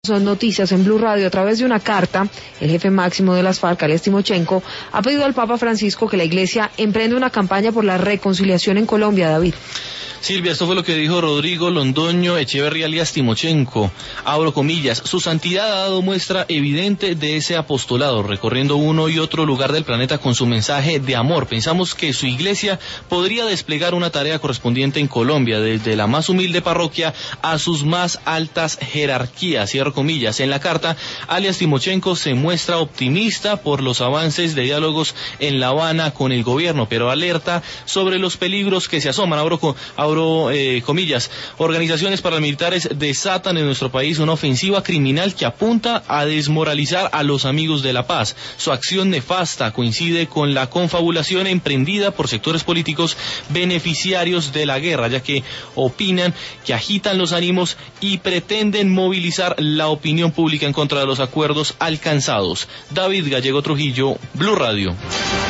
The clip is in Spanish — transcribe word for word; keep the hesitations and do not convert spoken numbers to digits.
Son noticias en Blue Radio. A través de una carta, el jefe máximo de las FARC, Alias Timochenko, ha pedido al Papa Francisco que la Iglesia emprenda una campaña por la reconciliación en Colombia, David. Silvia, esto fue lo que dijo Rodrigo Londoño Echeverría alias Timochenko. Abro comillas, su santidad ha dado muestra evidente de ese apostolado, recorriendo uno y otro lugar del planeta con su mensaje de amor. Pensamos que su iglesia podría desplegar una tarea correspondiente en Colombia, desde la más humilde parroquia a sus más altas jerarquías. Cierro comillas. En la carta, alias Timochenko se muestra optimista por los avances de diálogos en La Habana con el gobierno, pero alerta sobre los peligros que se asoman. Abro, abro Eh, comillas, organizaciones paramilitares desatan en nuestro país una ofensiva criminal que apunta a desmoralizar a los amigos de la paz. Su acción nefasta coincide con la confabulación emprendida por sectores políticos beneficiarios de la guerra, ya que opinan que agitan los ánimos y pretenden movilizar la opinión pública en contra de los acuerdos alcanzados. David Gallego Trujillo, Blue Radio.